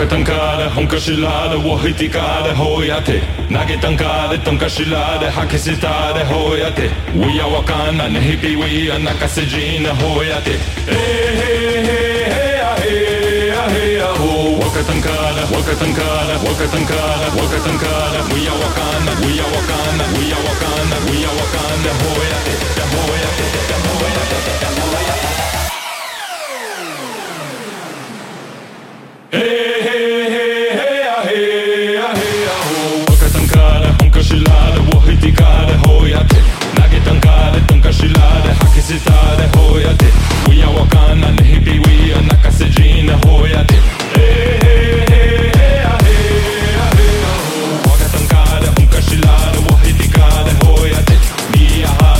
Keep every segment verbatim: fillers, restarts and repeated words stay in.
Wakatanka, Honkashila, Wahitika, Hoyate, Nagetankade, Tonkashila, Hakisita, Hoyate, we are Wakana, Nehipi, we are Nakasejina, Hoyate. Hey, hey, hey, hey, hey, hey, oh, Wakatankada, Wakatankada, Wakatankada, Wakatankada, we are Wakana, we are Wakana, we are Wakana, we are Wakana, Hoyate, Hoyate, Hoyate, Hoyate. Hey, hey, hey, hey, hey, hey, oh, Wakatankada, Honkashilada, Wahitikada, Hoyate, Nagetankada, Tonkashilada, Hakisitade, Hoyate, we are Wakana, Nehipi, we are Nakasejina, Hoyate. Hey, hey, hey, hey, hey, hey, oh, Wakatankada, Honkashilada, Wahitikada, Hoyate, we are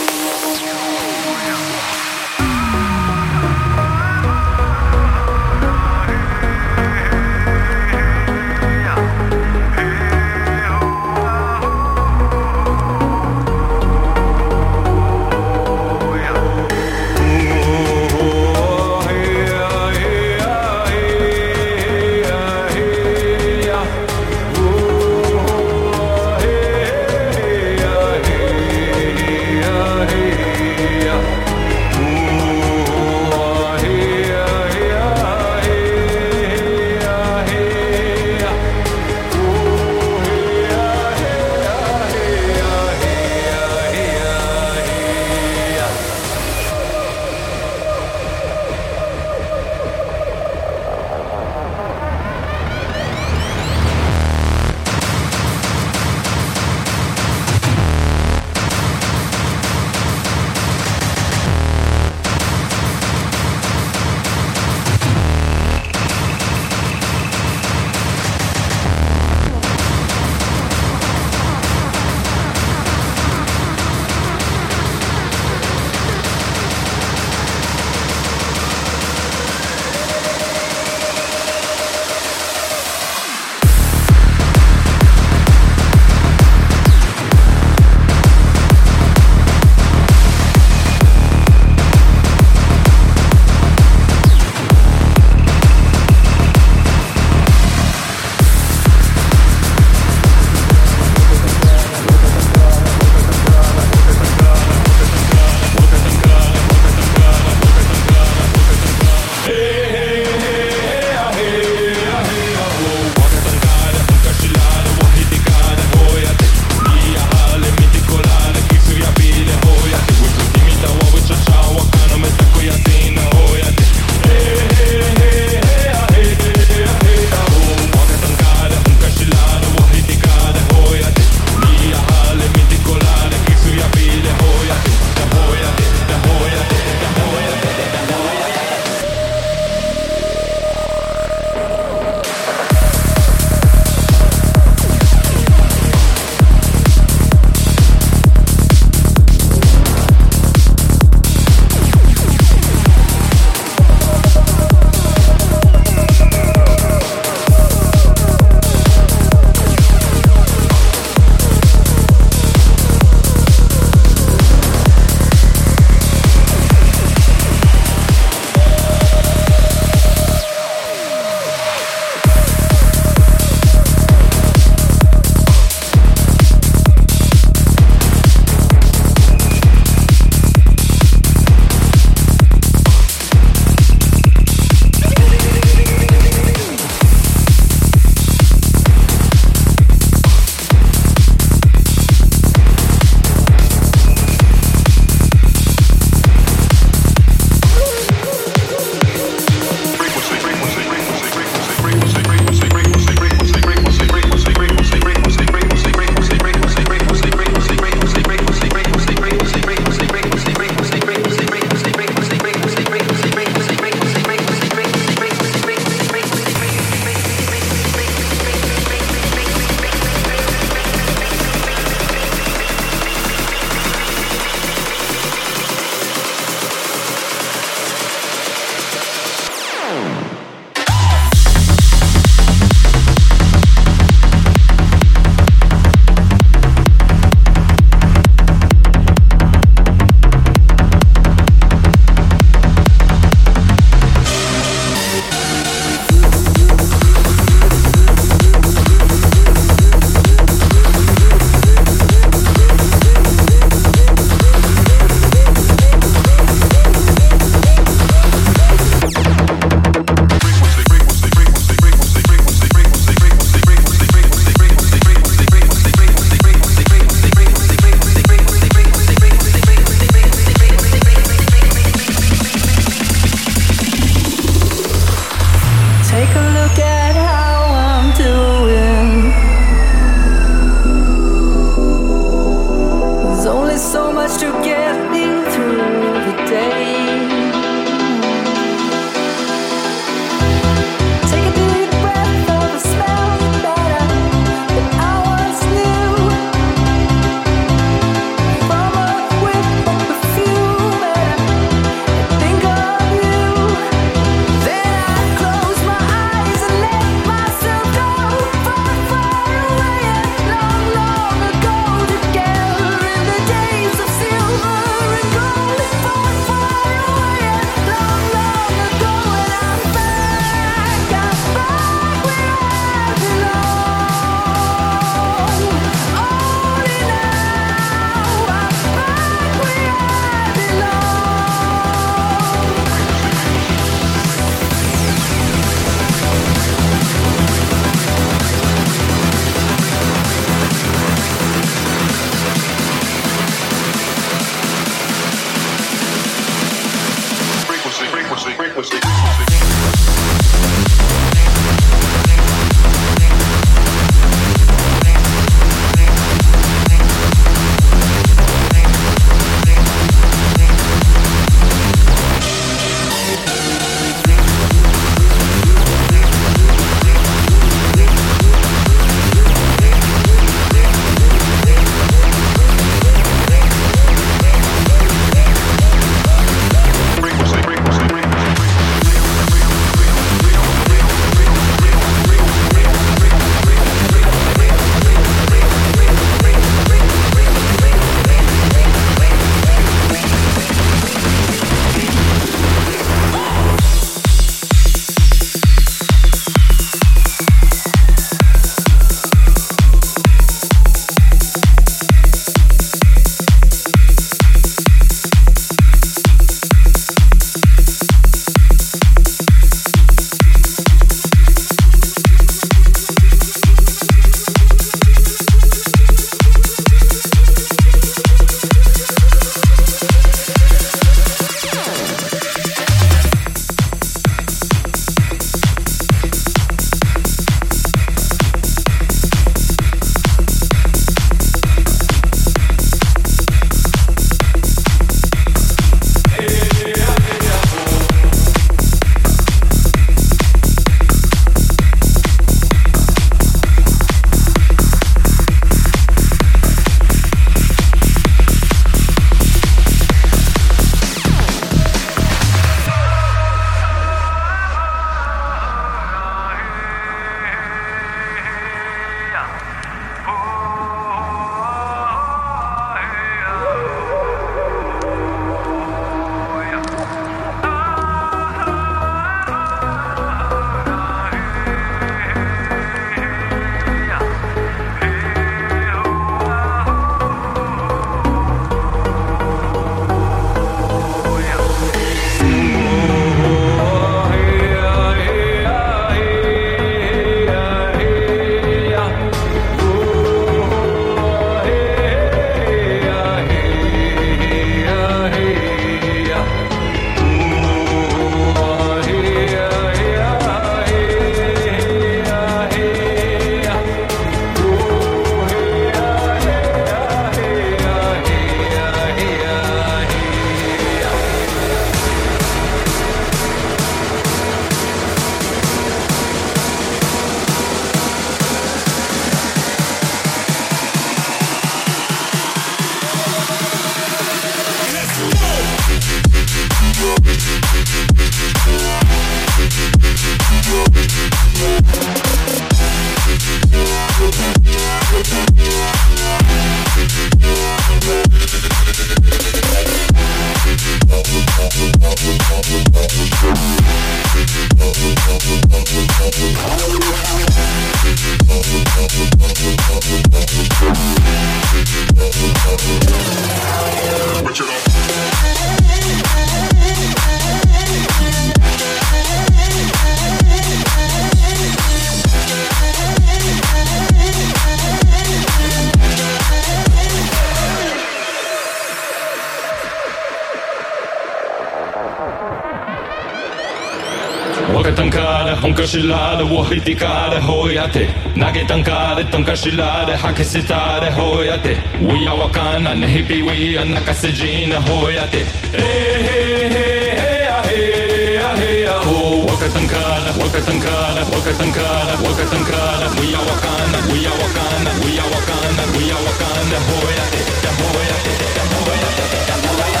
Wakatankare, honkashilare, wahitikare, hoyate. Nagetankare, tonkashilare, hakesitare, hoyate. Uya wakana, nehipi wia, nakasejina, hoyate. Hey, hey, hey, hey, hey, hey, ho. Wakatankare, wakatankare, wakatankare, wakatankare. Uya wakana, uya wakana, uya wakana, uya wakana, hoyate, hoyate, hoyate, hoyate.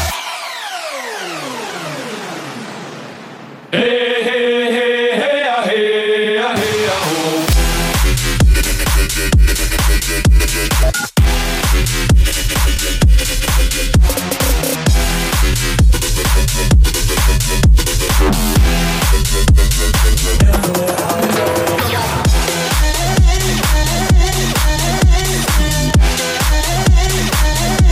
Hey. Yeah.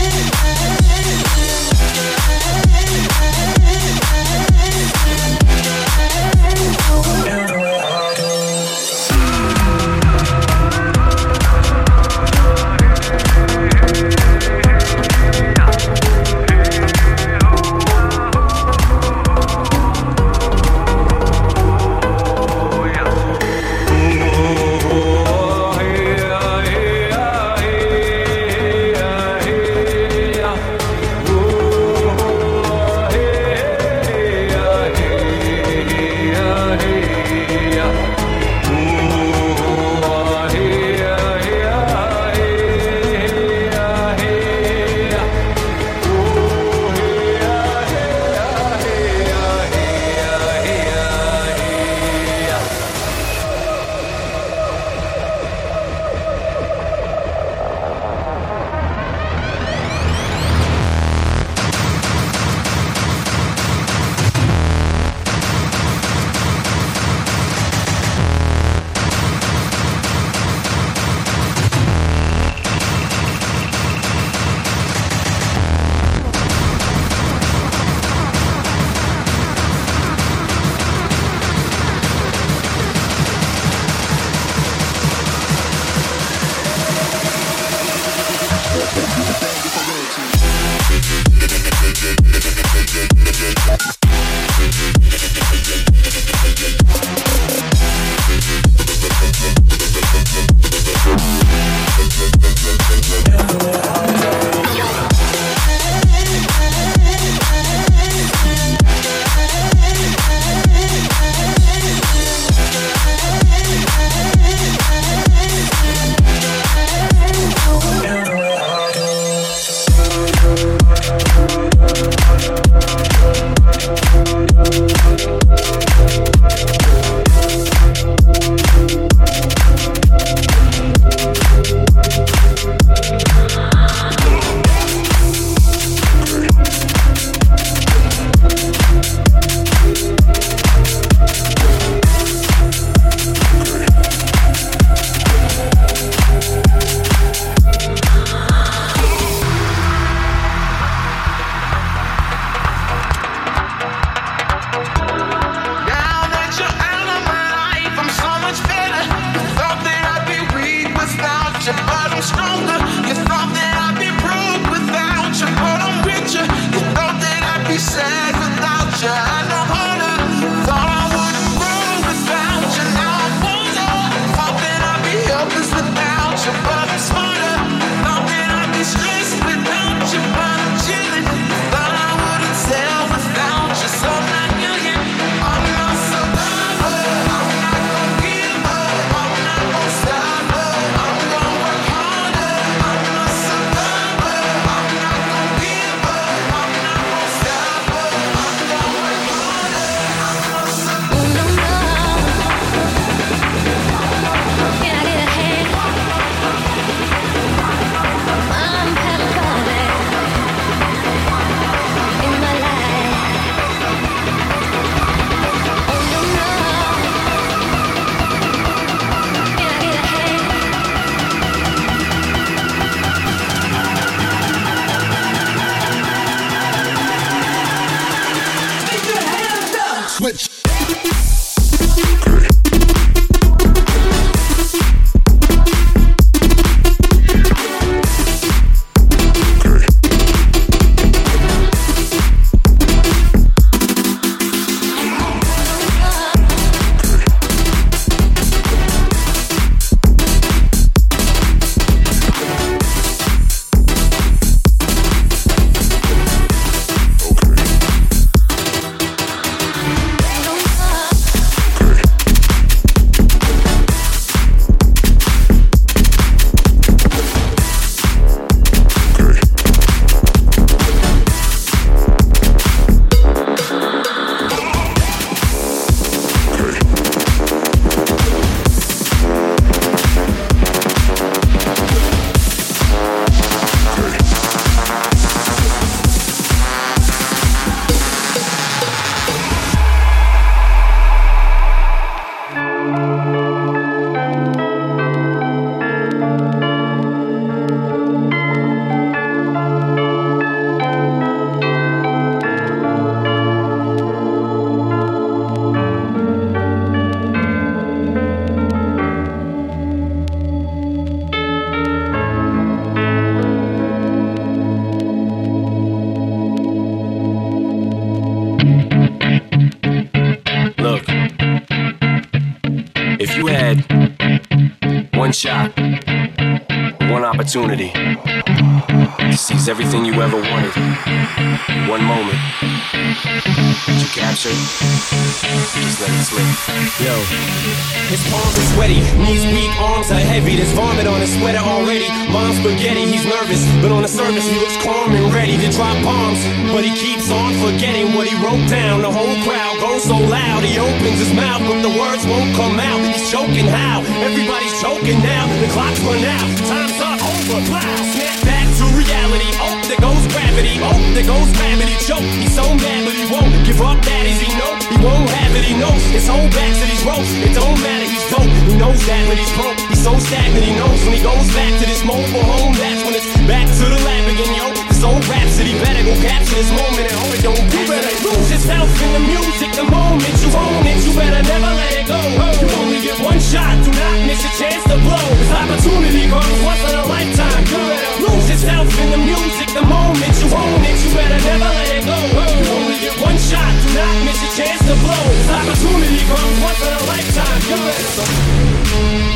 had one shot, one opportunity to seize everything you ever wanted. One moment. Did you capture it? Just let it slip. Yo. His palms are sweaty, knees weak, arms are heavy. There's vomit on his sweater already. Mom's spaghetti, he's nervous, but on the surface he looks calm and ready to drop bombs. But he keeps on forgetting what he wrote down. The whole crowd goes so loud, he opens his mouth, but the words won't come out. He's choking how? Everybody's choking now. The clock's run out, time's up, over, plow. Snap back to reality. Oh, there goes gravity. Oh, there goes gravity. Choke. He's so mad, but he won't give up. That is, he know he won't have it. He knows his whole back to these ropes. It don't matter. He's dope. He knows that, but he's broke. He's so stagnant. He knows when he goes back to this mobile home. That's when it's back to the lab again, yo. This old rhapsody better go capture this moment and hope it don't. You better lose yourself in the music. The moment you own it, you better never let it go. You only get one shot. Do not miss a chance to blow. This opportunity comes once in a lifetime. You better lose yourself in the music. The moment you own it, you better never let it go. You only get one shot. Do not miss a chance to blow. This opportunity comes once in a lifetime. You better.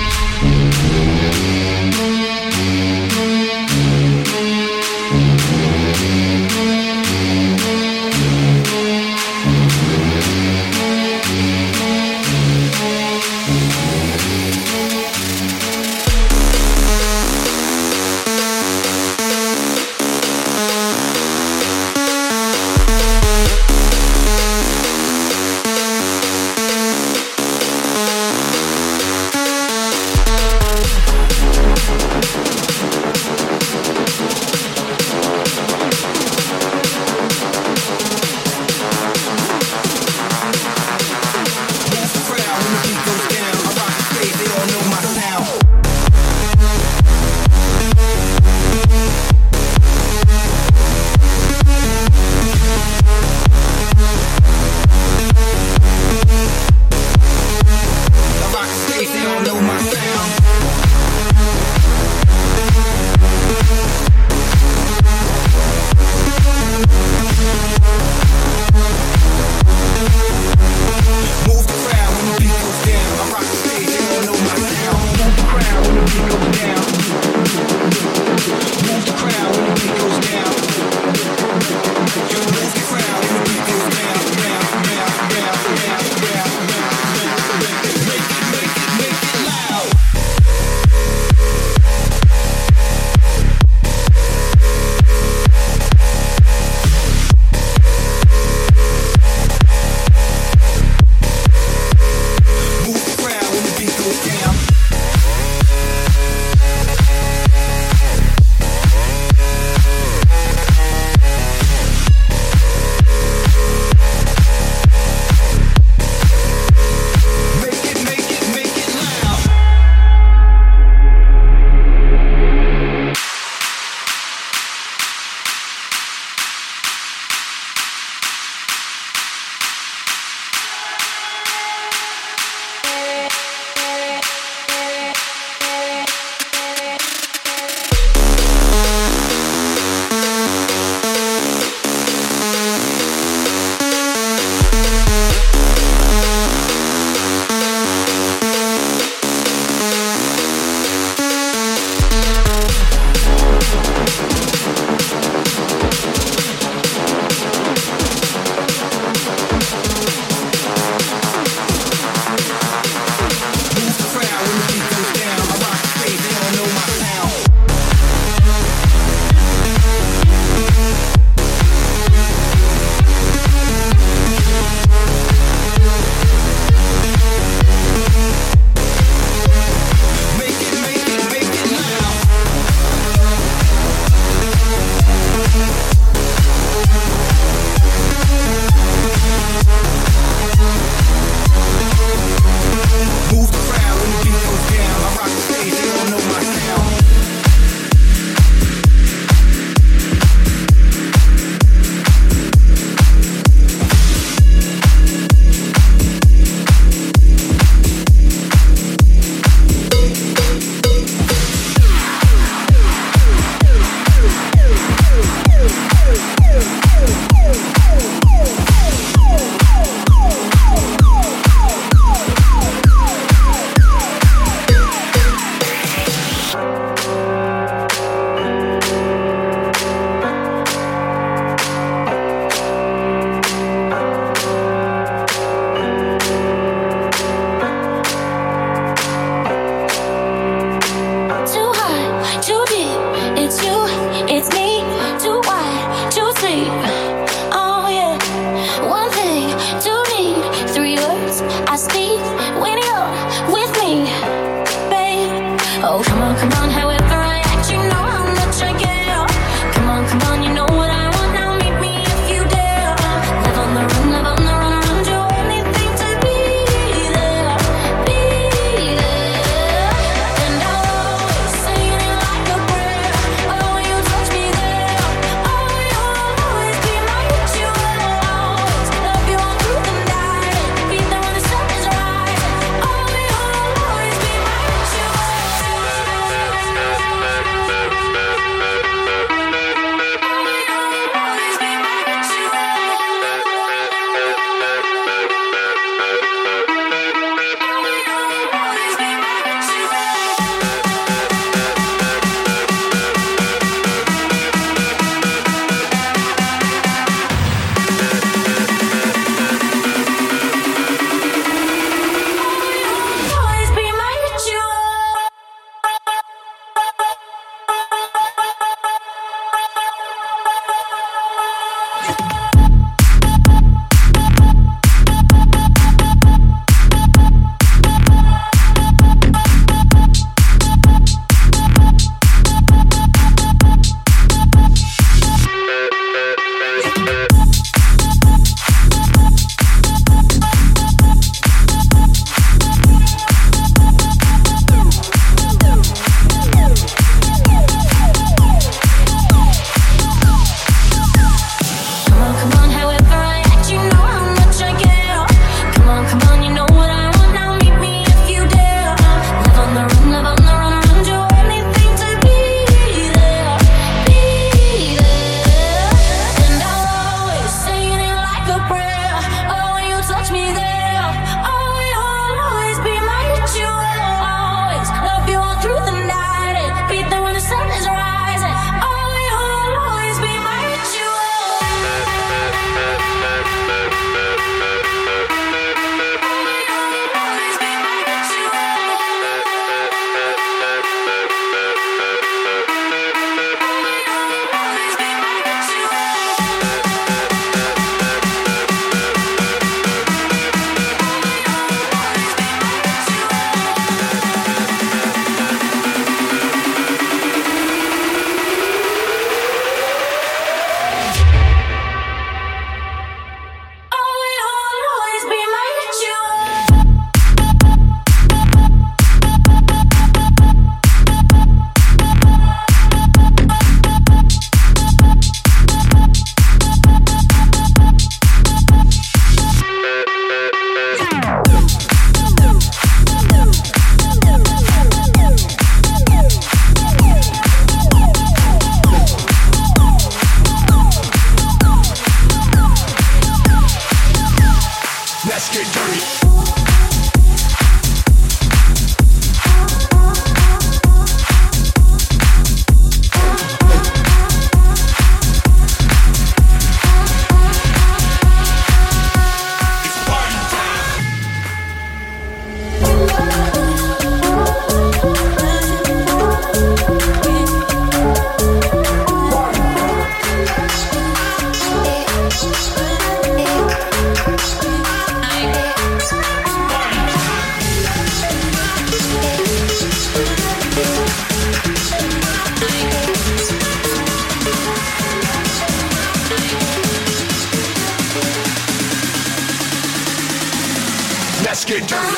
get dirty.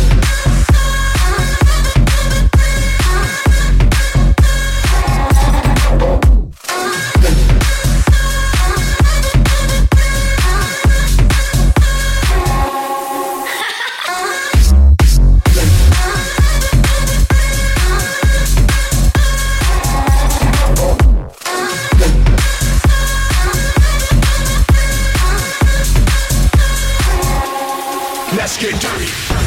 Let's get dirty.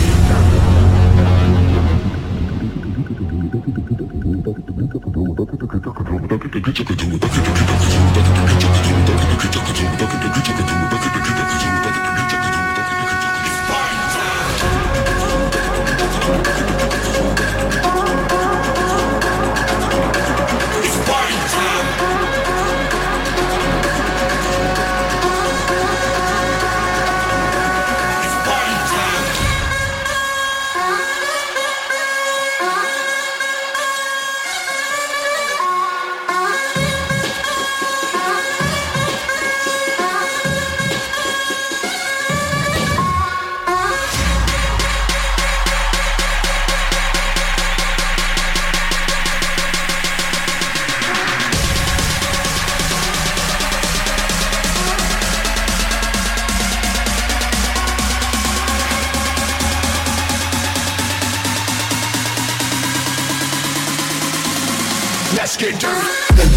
Let's get dirty.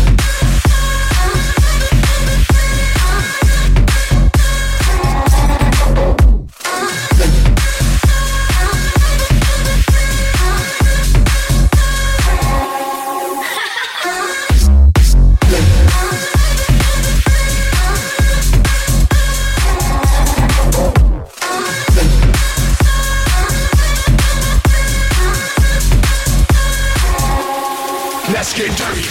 Let's get dirty.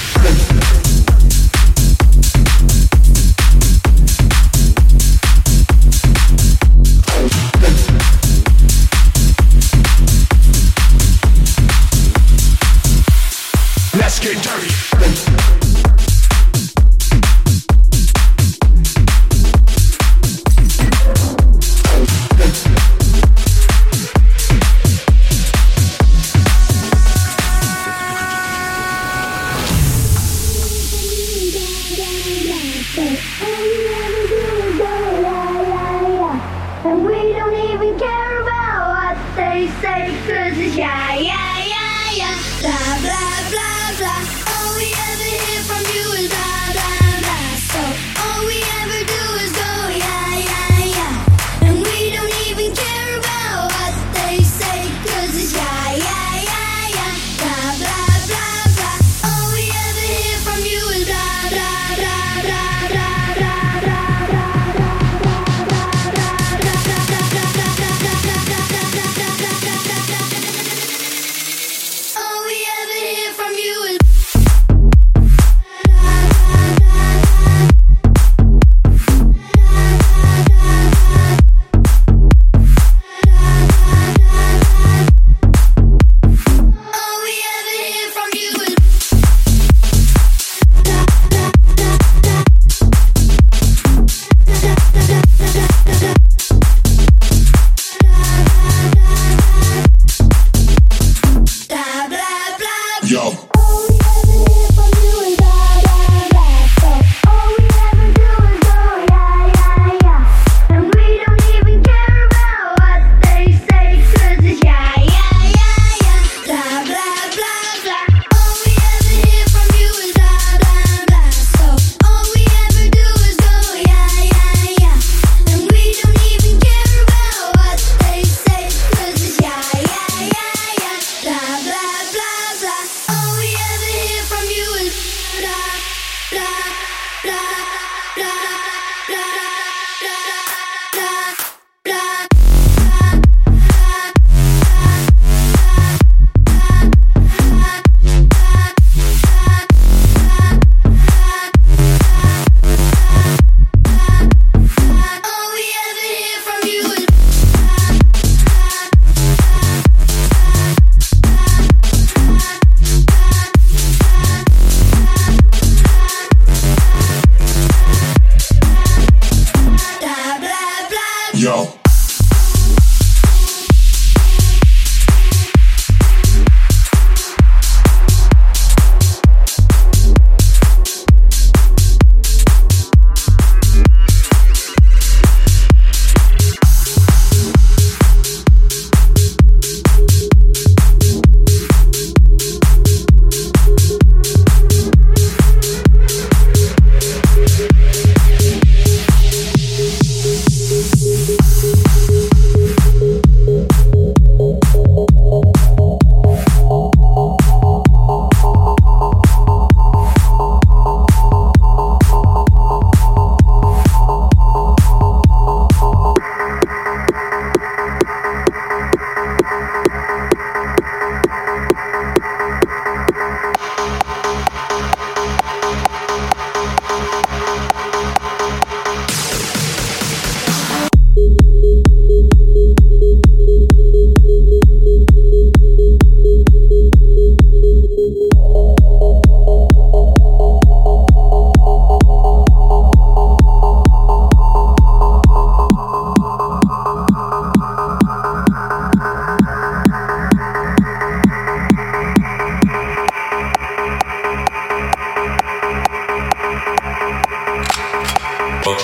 Let's get dirty. And we don't even care about what they say, cause it's yeah, yeah, yeah, yeah. Blah, blah, blah, blah. All we ever hear from you is blah, blah, blah. So all we ever do is go yeah, yeah, yeah. And we don't even care about what they say, cause it's yeah, yeah, yeah, yeah. Blah, blah, blah, blah. All we ever hear from you is blah, blah, blah, blah, blah, blah, blah, blah. All we ever hear from you is all we ever hear from you is blah, blah, blah. Yo. All we ever hear from you is blah, blah, blah. So all we ever do is go yeah, yeah, yeah. And we don't even care about what they say, cause it's yeah, yeah, yeah, yeah. Blah, blah, blah, blah. All we ever hear from you is blah, blah, blah. So all we ever do is go yeah, yeah, yeah. And we don't even care about what they say, cause it's yeah, yeah, yeah, yeah. Blah, blah, blah, blah. All we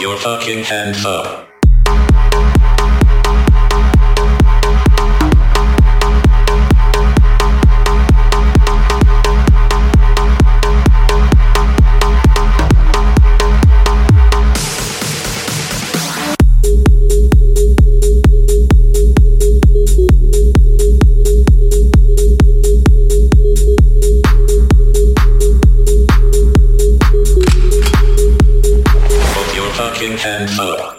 your fucking hands up. Hands up.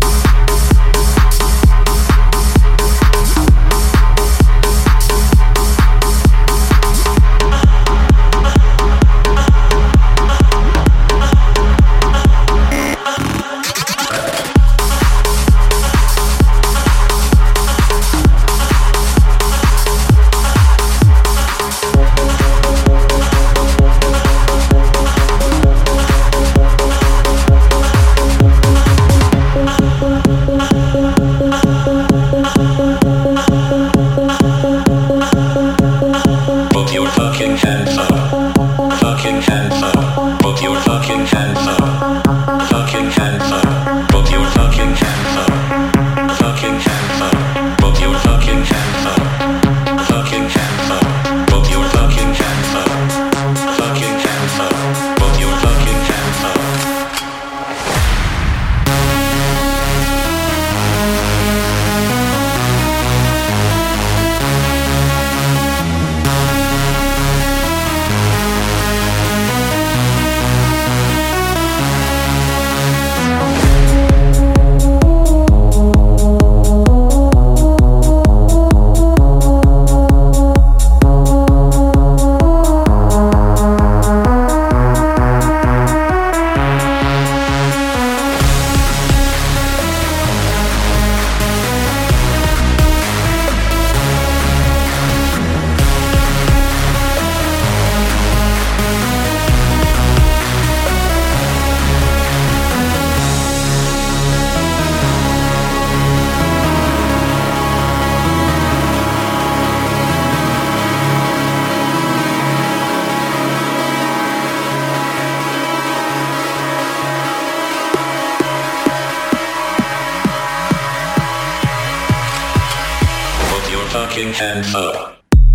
Hands up.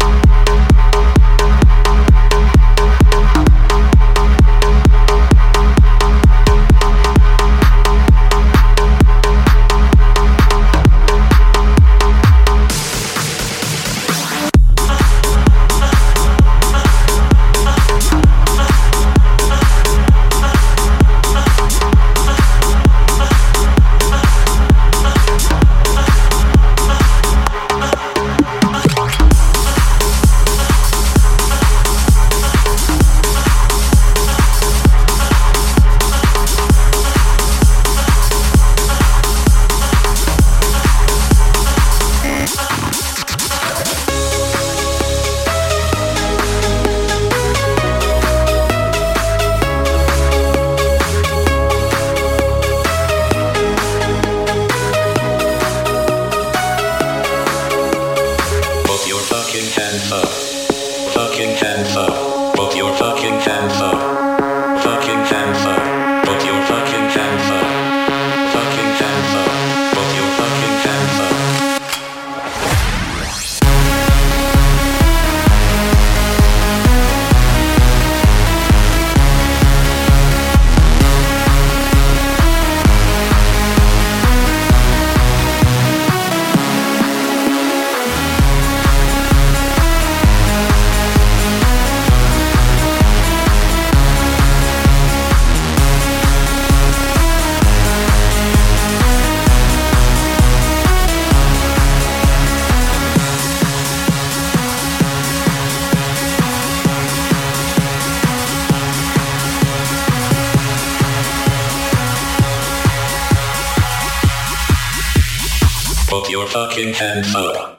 Put your fucking hands up.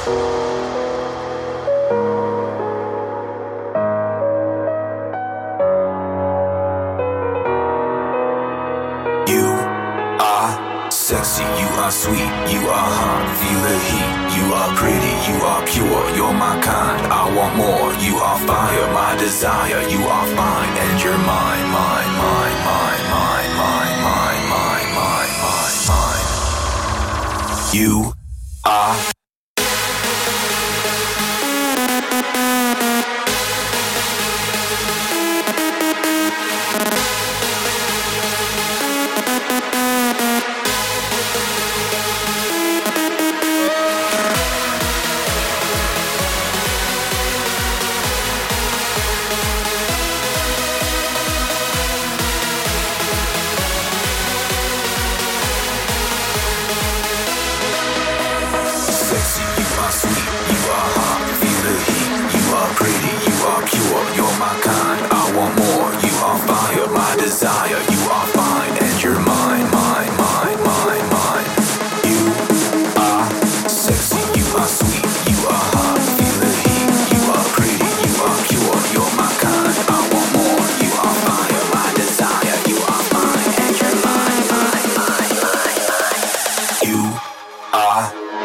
Sexy, you are sweet, you are hot, feel the heat. You are pretty, you are pure, you're my kind. I want more, you are fire, my desire. You are fine, and you're mine, mine, mine, mine, mine, mine, mine, mine, mine, mine, mine. You are. Desire, you are fine, and you're mine, mine, mine, mine, mine. You are sexy, you are sweet, you are hot, feel the heat. You are pretty, you are pure, you're my kind. I want more, you are fire, my desire. You are fine, and you're mine, mine, mine, mine, mine. You are.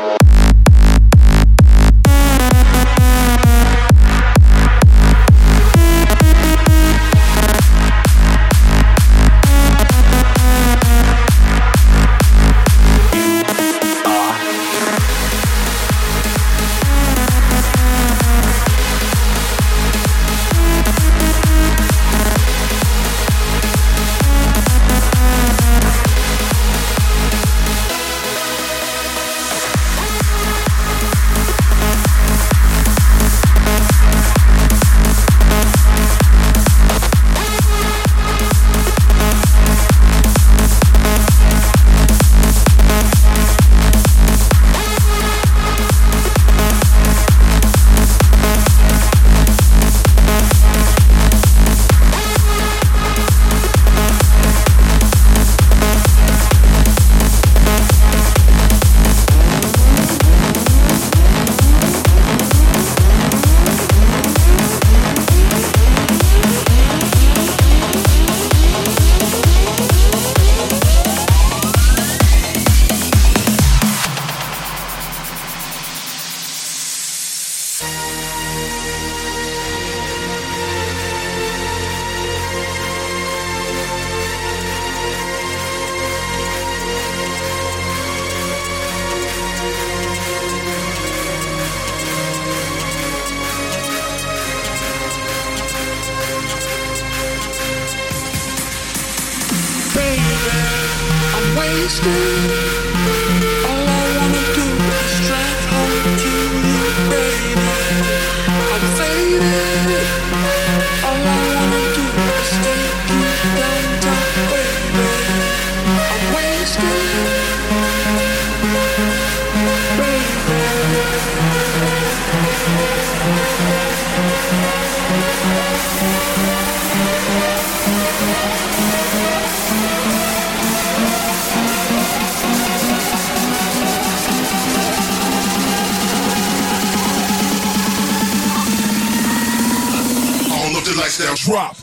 Now drop.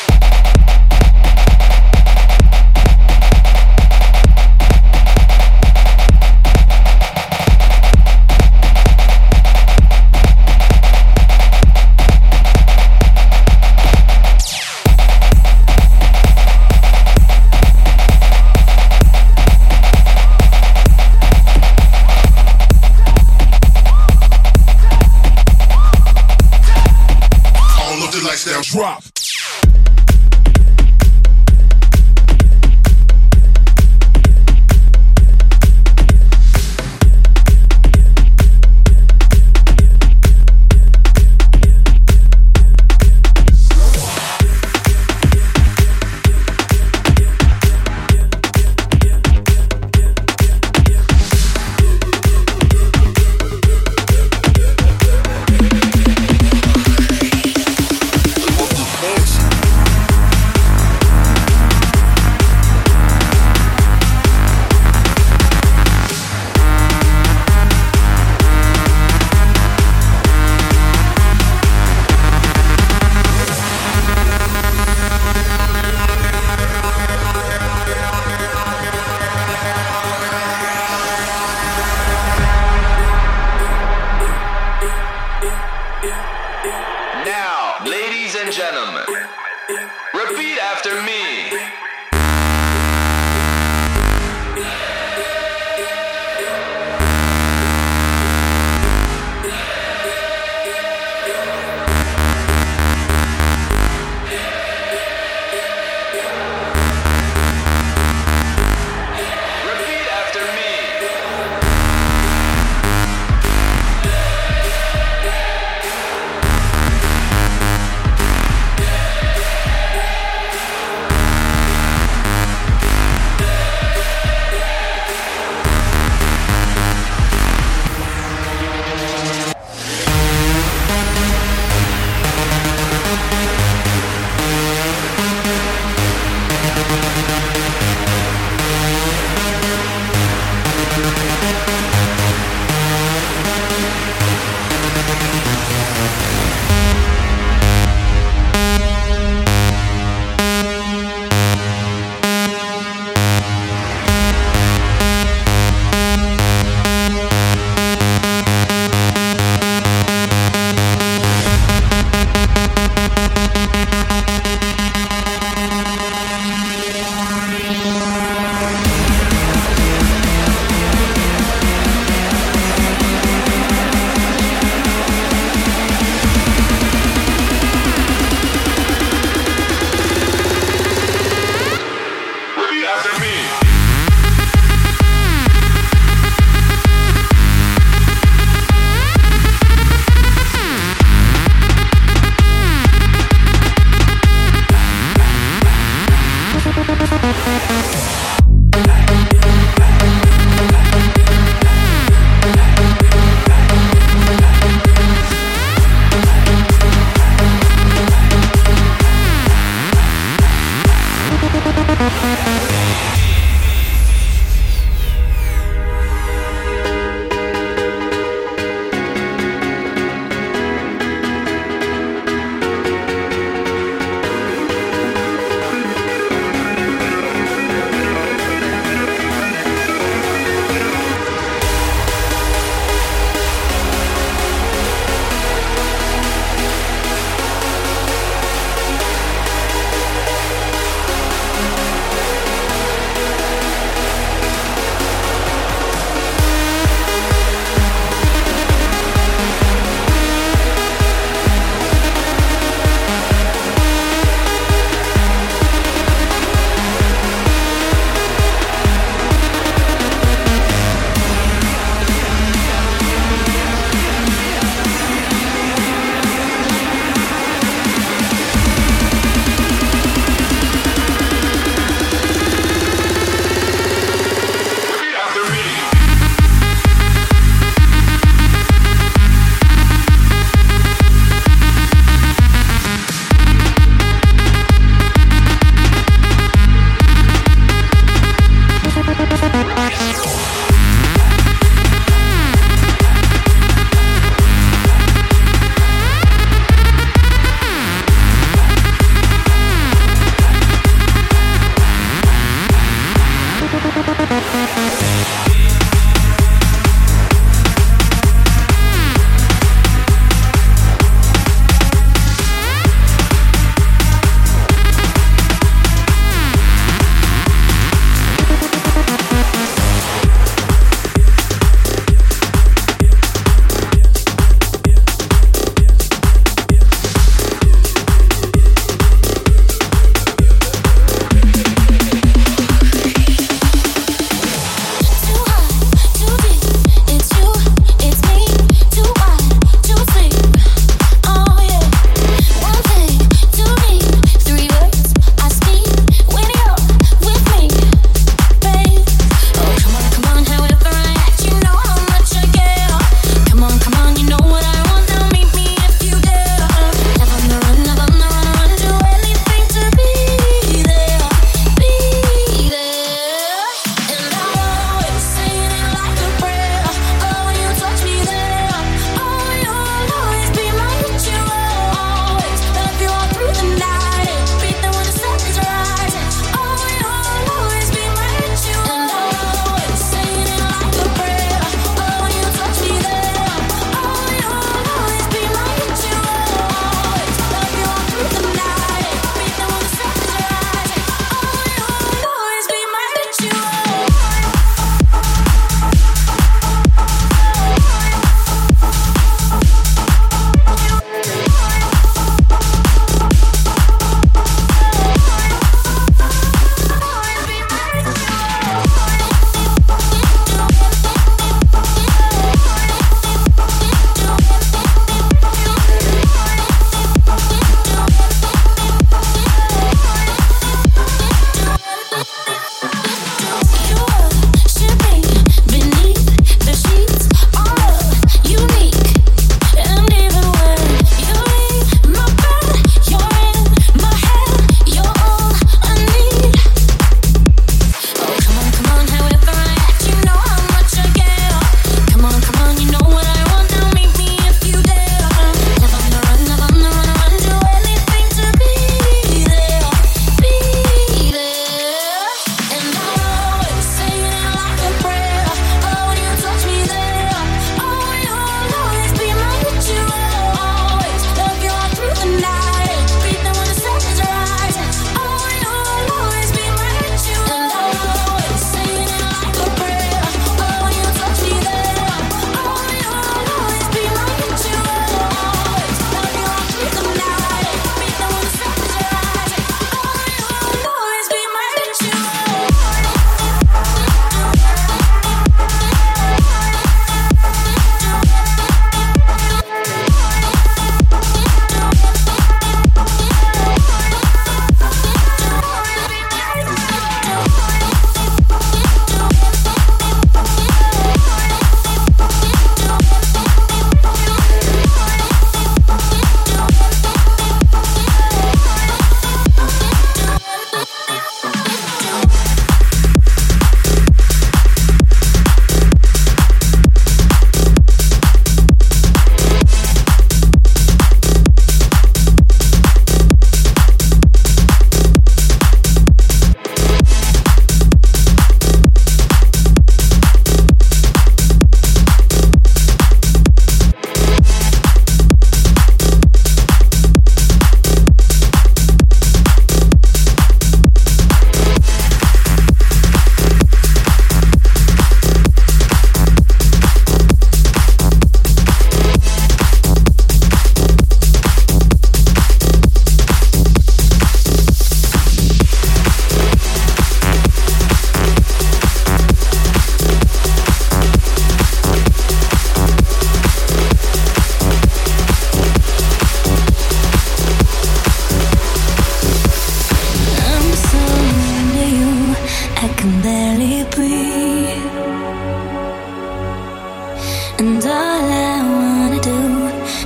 All of the lights now drop. Hey.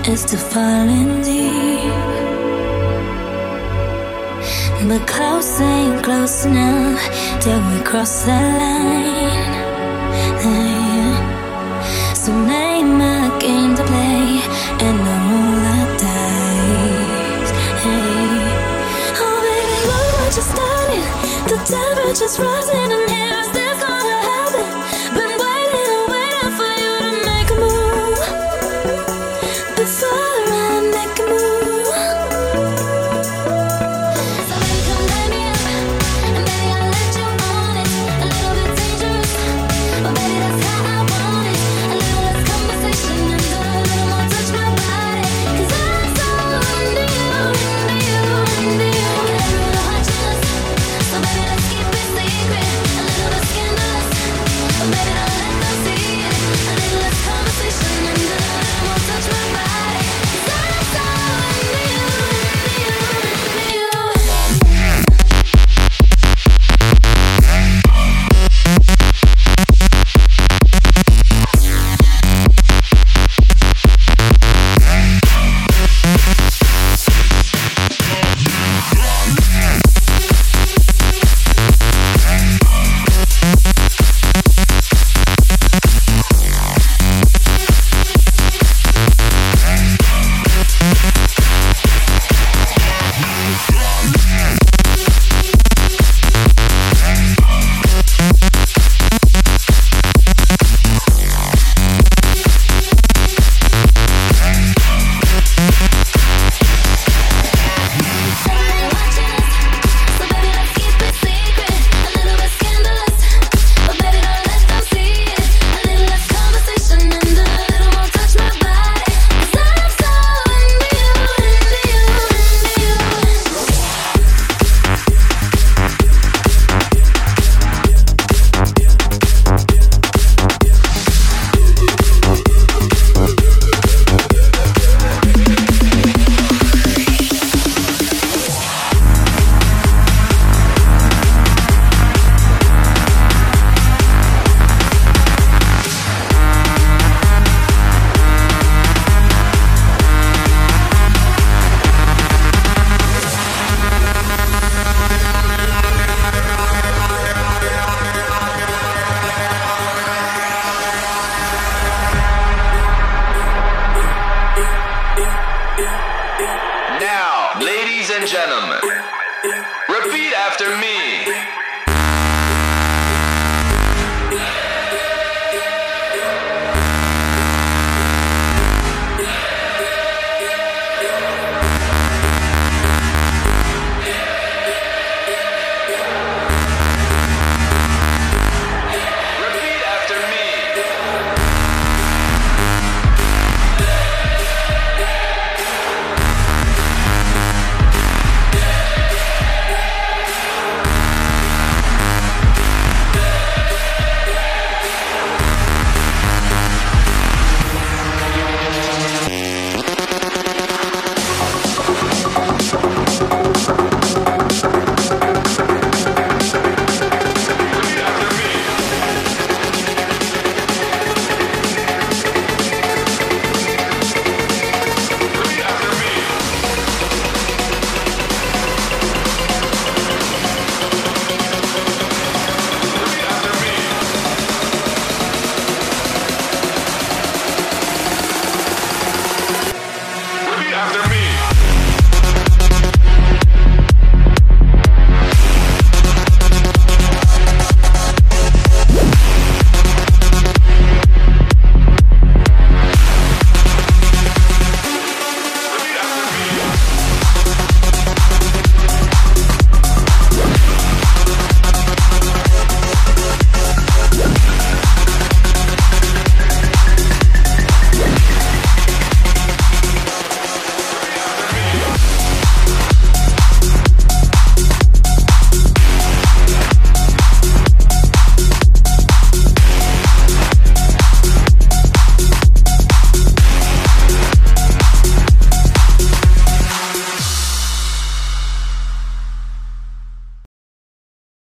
is to fall in deep. But close ain't close enough till we cross that line. Hey. So name a game to play and I'll roll the dice. Hey. Oh baby, look what you started. The temperature's rising.